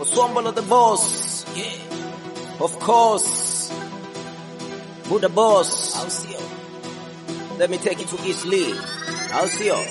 Swombolo the boss. Yeah. Of course. Buddha boss. I'll see you. Let me take you to East Lee. I'll see you.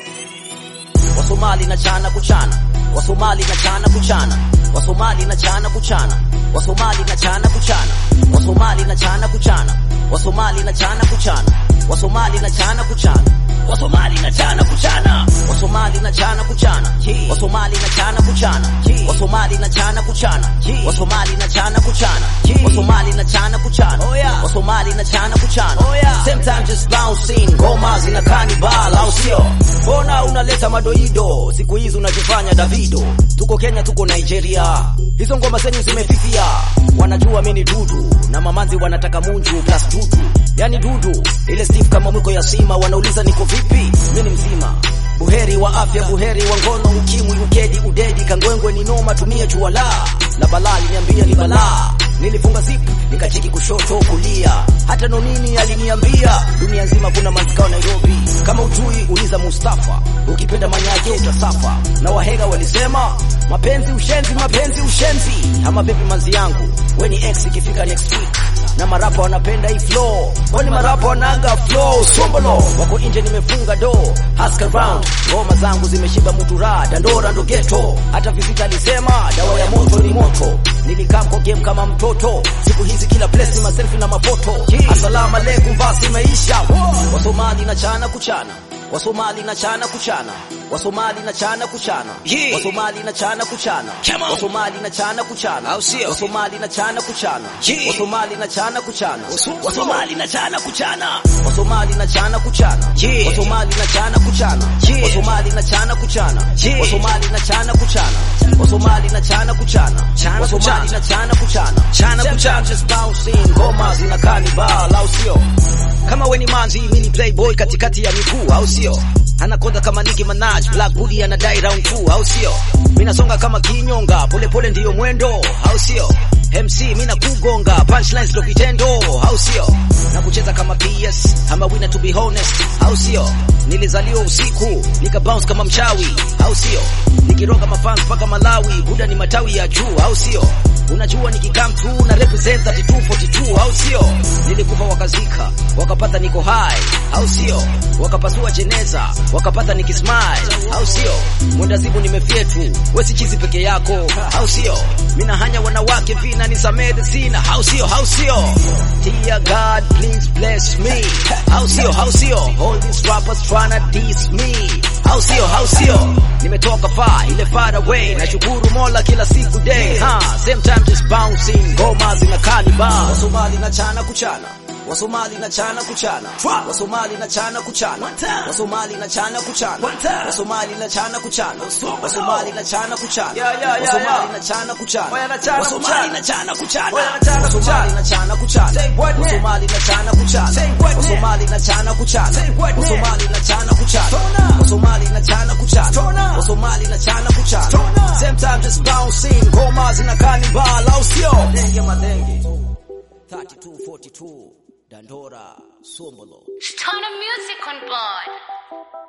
Wasomali na chana kuchana. Wasomali na chana kuchana. Wasomali na chana kuchana. Wasomali na chana kuchana. Wasomali na chana kuchana. Wasomali na chana kuchana. Wasomali na chana kuchana. Wasomali na chana kuchana. Wasomali na chana kuchana. Wasomali na chana kuchana. Wasomali na chana kuchana. Wasomali na chana kuchana. Wasomali na chana kuchana. Wasomali na chana kuchana. Same time just bouncing. Ngoma zina kanibal au sio? Mbona unaleta madoido? Siku hizi unajifanya Davido. Tuko Kenya, tuko Nigeria. Hizo ngoma zenyu zimefifia. Wanajua mimi ni dudu na mamanzi wanataka munju plus dudu. Yani dudu ile Steve kama mwiko ya sima. Wanauliza niko vipi? Mimi mzima. Buheri wa afya, buheri wa ngono, ukimwi, ukedi, udedi, kangwengwe ni noma, tumia chuala. La balali niambia ni balaa. Nilifunga zipu, nikacheki kushoto kulia. Hata nonini aliniambia dunia nzima kuna manzikao Nairobi. Kama ujui uliza Mustafa, ukipenda manyake utasafa. Na wahega walisema mapenzi ushenzi, mapenzi ushenzi. Ama vipi manzi yangu, we ni ex ikifika next week. Na marapa wanapenda hii flow, kwani marapa wananga flow. Swombolo wako nje nimefunga do, ask around. Ngoma zangu zimeshiba mutura, dandora ndo ghetto. Hata visita alisema dawa ya moto ni moto. Nilikaa kwa game kama mtoto, siku hizi kila place ni maselfie na mafoto. Assalamu alaikum basi maisha. Wasomali na chana kuchana. Wasomali na chana kuchana. Wasomali na chana kuchana. Wasomali na chana kuchana. Wasomali na chana kuchana. Wasomali na chana kuchana. Wasomali na chana kuchana. Wasomali na chana kuchana. Wasomali na chana kuchana. Wasomali na chana kuchana. Wasomali na chana kuchana. Wasomali na chana kuchana. Wasomali na chana kuchana. Wasomali na chana kuchana. Chana kuchana just bouncing. Ngoma zina kanibal au sio? Kama we ni manzi, mini playboy katikati ya miguu au sio? Anakonda kama Nicki Minaj, Black Booty anadai round 2 au sio? Mina songa kama kinyonga, pole pole ndiyo mwendo au sio? MC mina kugonga, punchlines ndo vitendo au sio? Na kucheza kama PS, I'm a winner to be honest au sio? Nilizaliwa usiku, nika bounce kama mchawi au sio? Nikiroga mafans paka Malawi, Buda ni matawi ya juu au sio? Unajua nikikam tu na represent 3242 au sio? Nilikufa wakazika, wakapata niko high au sio? Wakapasua jeneza, wakapata nikismile au sio? Mwenda zibu nimefyetu, wewe si chizi peke yako au sio? Mina hanya wanawake vina nisamede sina au sio? Au sio? Dear God please bless me au sio? Au sio? All these rappers tryna diss me au sio? Au sio? Nimetoka far ile far away, nashukuru Mola kila siku day. Same time just bouncing, ngoma zina kanibal. Wasomali na chana kuchana. Wasomali na chana kuchana. Wasomali na chana kuchana. Wasomali na chana kuchana. Wasomali na chana kuchana. Wasomali na chana kuchana. Wasomali na chana kuchana. Wasomali na chana kuchana. Wasomali na chana kuchana. Wasomali na chana kuchana. Wasomali na chana kuchana. Wasomali na chana kuchana. Wasomali na chana kuchana. Wasomali na chana kuchana. Same time just bouncing, ngoma zina kanibal au sio? Denge madenge 3242 Dandora, Swombolo. Stone music on board.